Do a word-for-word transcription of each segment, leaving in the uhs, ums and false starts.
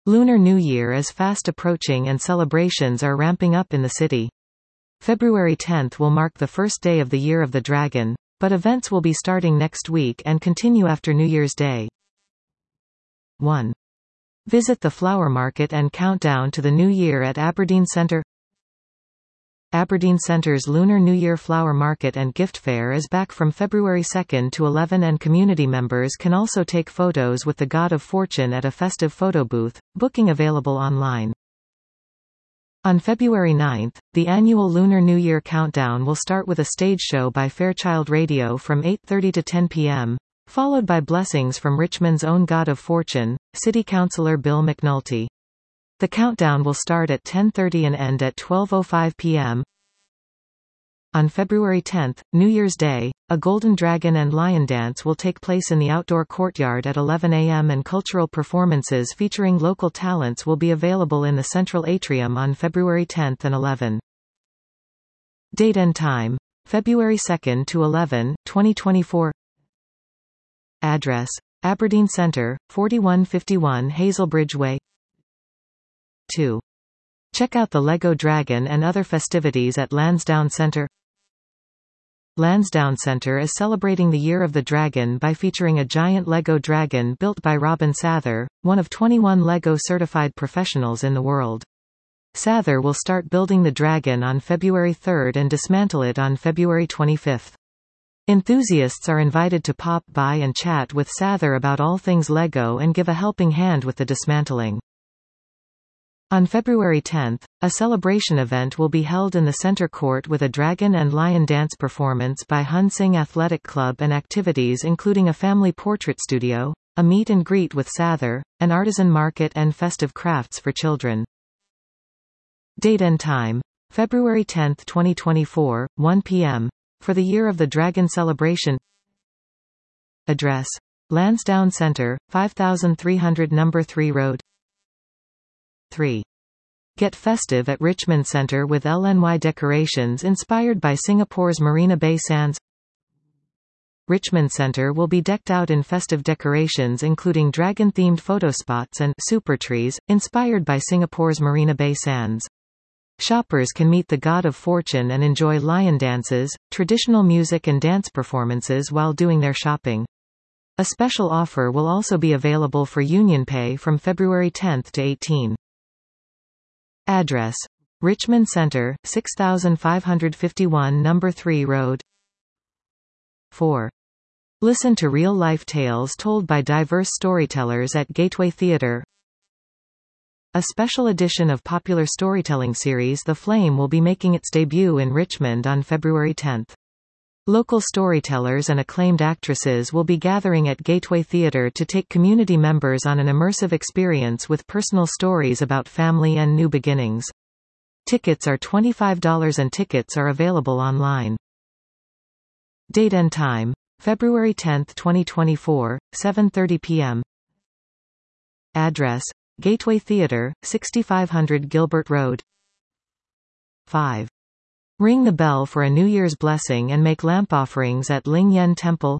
Lunar New Year is fast approaching and celebrations are ramping up in the city. February tenth will mark the first day of the Year of the Dragon, but events will be starting next week and continue after New Year's Day. one. Visit the flower market and countdown to the new year at Aberdeen Centre. Aberdeen Centre's Lunar New Year Flower Market and Gift Fair is back from February second to eleventh, and community members can also take photos with the God of Fortune at a festive photo booth, booking available online. On February ninth, the annual Lunar New Year countdown will start with a stage show by Fairchild Radio from eight thirty to ten p m, followed by blessings from Richmond's own God of Fortune, City Councillor Bill McNulty. The countdown will start at ten thirty and end at twelve oh five p m On February tenth, New Year's Day, a Golden Dragon and Lion Dance will take place in the outdoor courtyard at eleven a m and cultural performances featuring local talents will be available in the central atrium on February tenth and eleventh. Date and time: February second to eleventh, twenty twenty-four. Address: Aberdeen Centre, forty-one fifty-one Hazelbridge Way. two. Check out the Lego Dragon and other festivities at Lansdowne Centre. Lansdowne Centre is celebrating the Year of the Dragon by featuring a giant Lego dragon built by Robin Sather, one of twenty-one Lego certified professionals in the world. Sather will start building the dragon on February third and dismantle it on February twenty-fifth. Enthusiasts are invited to pop by and chat with Sather about all things Lego and give a helping hand with the dismantling. On February tenth, a celebration event will be held in the Centre Court with a dragon and lion dance performance by Hun Sing Athletic Club and activities including a family portrait studio, a meet and greet with Sather, an artisan market and festive crafts for children. Date and time: February tenth, twenty twenty-four, one p m for the Year of the Dragon celebration. Address: Lansdowne Centre, five thousand three hundred number three Road. three. Get festive at Richmond Centre with L N Y decorations inspired by Singapore's Marina Bay Sands. Richmond Centre will be decked out in festive decorations including dragon-themed photo spots and super trees, inspired by Singapore's Marina Bay Sands. Shoppers can meet the God of Fortune and enjoy lion dances, traditional music and dance performances while doing their shopping. A special offer will also be available for UnionPay from February tenth to eighteenth. Address: Richmond Centre, six thousand five hundred fifty-one number three Road. four. Listen to real-life tales told by diverse storytellers at Gateway Theatre. A special edition of popular storytelling series The Flame will be making its debut in Richmond on February tenth. Local storytellers and acclaimed actresses will be gathering at Gateway Theatre to take community members on an immersive experience with personal stories about family and new beginnings. Tickets are twenty-five dollars and tickets are available online. Date and time: February tenth, twenty twenty-four, seven thirty p m Address: Gateway Theatre, sixty-five hundred Gilbert Road. five. Ring the bell for a New Year's blessing and make lamp offerings at Ling Yen Temple.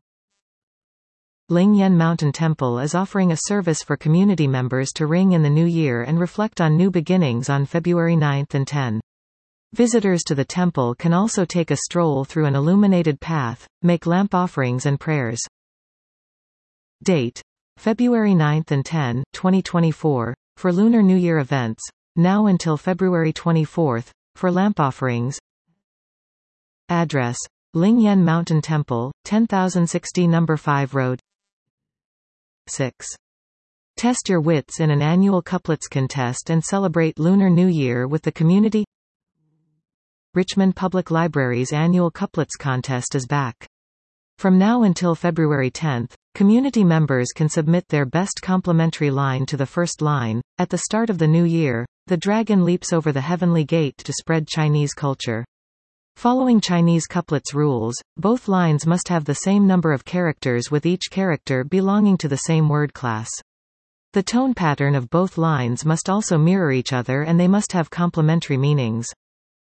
Ling Yen Mountain Temple is offering a service for community members to ring in the new year and reflect on new beginnings on February ninth and tenth. Visitors to the temple can also take a stroll through an illuminated path, make lamp offerings and prayers. Date: February ninth and tenth, twenty twenty-four, for Lunar New Year events, now until February twenty-fourth, for lamp offerings. Address: Ling Yen Mountain Temple, ten thousand sixty number five Road. six. Test your wits in an annual couplets contest and celebrate Lunar New Year with the community. Richmond Public Library's annual couplets contest is back. From now until February tenth, community members can submit their best complimentary line to the first line. At the start of the new year, the dragon leaps over the heavenly gate to spread Chinese culture. Following Chinese couplets rules, both lines must have the same number of characters with each character belonging to the same word class. The tone pattern of both lines must also mirror each other and they must have complementary meanings.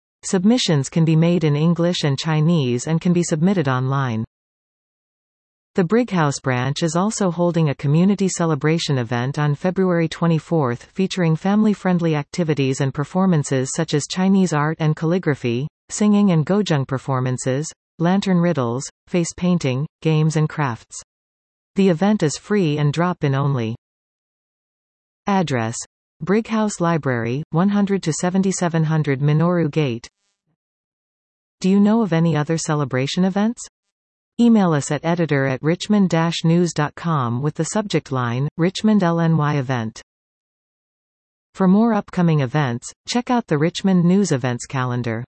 Submissions can be made in English and Chinese and can be submitted online. The Brighouse branch is also holding a community celebration event on February twenty-fourth featuring family-friendly activities and performances such as Chinese art and calligraphy, singing and gojung performances, lantern riddles, face painting, games and crafts. The event is free and drop-in only. Address: Brighouse Library, one hundred to seventy-seven hundred Minoru Gate. Do you know of any other celebration events? Email us at editor at richmond dash news dot com with the subject line, Richmond L N Y event. For more upcoming events, check out the Richmond News Events calendar.